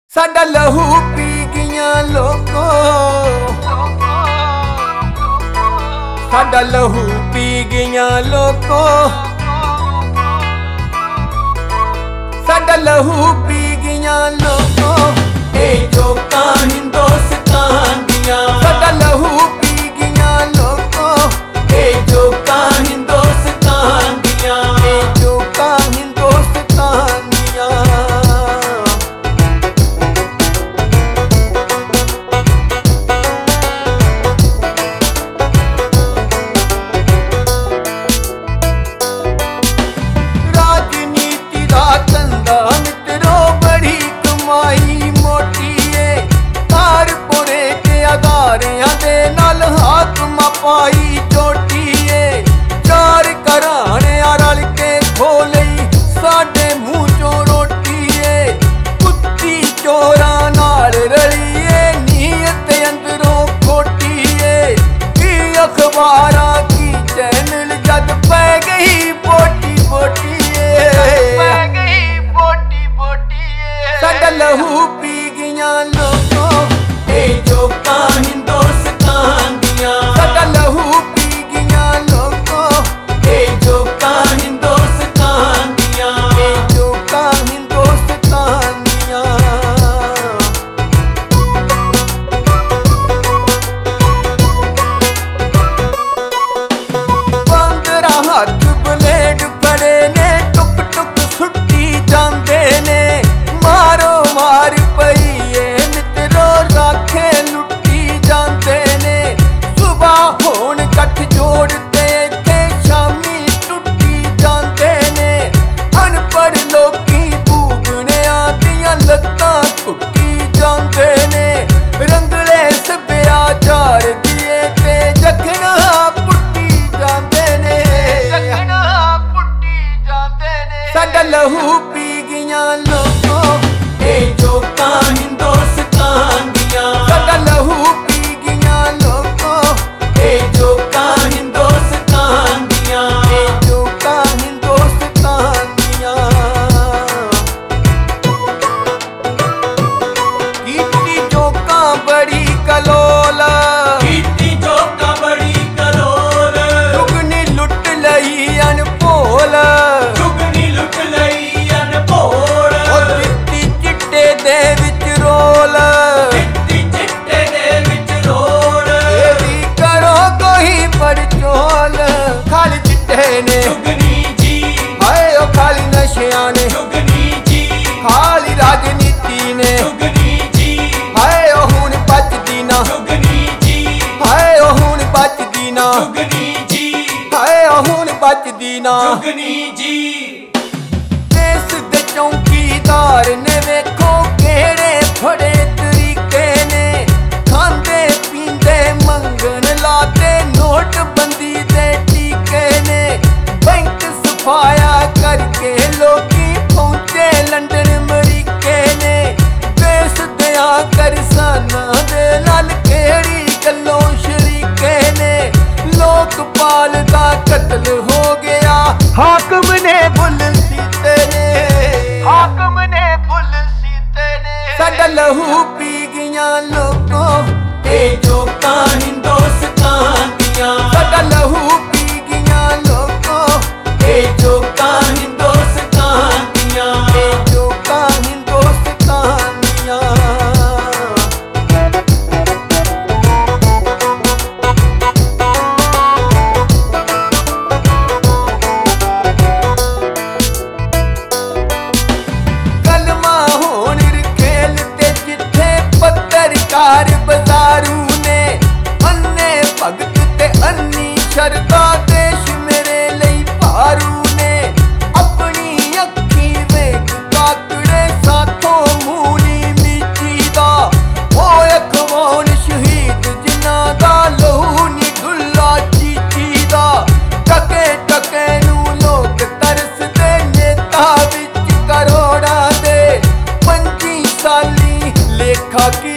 साडा लहू पी गईयां लोको, साडा लहू पी गईयां लोको, साडा लहू पी गईयां लोको। ए जोकां हिंदुस्तान दियां साडा लहू पी गईयां लोको। ए जोकां हिंदुस्तान दियां, ए जोकां हिंदुस्तान दियां। राजनीति दा धंधा मित्रो बड़ी कमाई मोटी है, कारपोरेट अदारियां दे नाल हाकम पाई चोटी है। चार घराने रल के खोलई साडे मूंह चों रोटी है, कुत्ती चोरां नाल रली है, नीयत अंदरों खोटी है। की अखबारां की चैनल जद पै गई बोटी बोटी साडा लहू पी गईयां लोको। ए जोकां हिंदुस्तान दियां साडा लहू पी गईयां लोको। ए जोकां हिंदुस्तान दियां, ए जोकां हिंदुस्तान दियां। पंद्रह हाथ ब्लेड बड़े ने टुक टुक सुट्टी जांदे ने। मारो मार पई ए मित्रो राखे लुट्टी जांदे ने। सुबह होण कठ जोड़ते थे शामी टुट्टी जांदे ने। अनपढ़ लोकी बूबणियां दियां लत्तां टुट्टी जांदे ने। रंगले सभ्याचार दिए ते जखना पुट्टी जांदे ने, जखना पुट्टी जांदे ने। साडा लहू पी गईयां लोको। ए जोकां हिंदुस्तान दियां साडा लहू पी गईयां लोको। ए जोकां हिंदुस्तान दियां, ए जोकां हिंदुस्तान दियां। कीती जोकां बड़ी कलोल, कीती जोकां बड़ी कलोल। जुगनी लुट लई अनभोल, जुगनी लुट लई अनभोल। ओ दित्ती चिट्टे दे विच रोल, दित्ती चिट्टे दे विच रोल। ए भी करो कोई परचोल। खाली चिट्टे ने जुगनी जी, हाय ओ खाली नशियां ने जुगनी जी, खाली राजनीति ने जुगनी जी, हाय ओ हुण बचदी ना जुगनी जी, हाय ओ हुण बचदी ना जुगनी जी, हाय ओ हुण बचदी ना जुगनी जी। देश दे चौकीदार ने वेखो केड़े फड़े तरीके ने। खांदे पींदे मंगन लाते नोटबंदी दे टीके ने। बैंक सफाया करके लोकी पहुंचे लंदन अमरीके ने। देश दिया करसाना दे नाल केड़ी गल्लों शरीके ने। लोकपाल दा कत्ल हो गया, हाकम ने बुल सीते ने, हाकम ने बुल सीते ने। साडा लहू पी गईयां लोको। ए जोकां हिंदुस्तान दियां साडा लहू पी गईयां लोको। ए जोकां हिंदुस्तान दियां, ए जोकां हिंदुस्तान दियां। कलमा होण खेल ते जिथे पत्रकार बाजारू ने। अन्ने भगत ते अन्नी शरदा देश मेरे लई भारू ने। अपनी अखी वेख काकड़े साथों मूली मीठी दा। ओए अखवाउण शहीद जिन्हां दा लहू नी डुल्ला चीची दा। टके टके नूं लोक तरसदे नेता विच करोड़ां दे। 25 साली लेखा की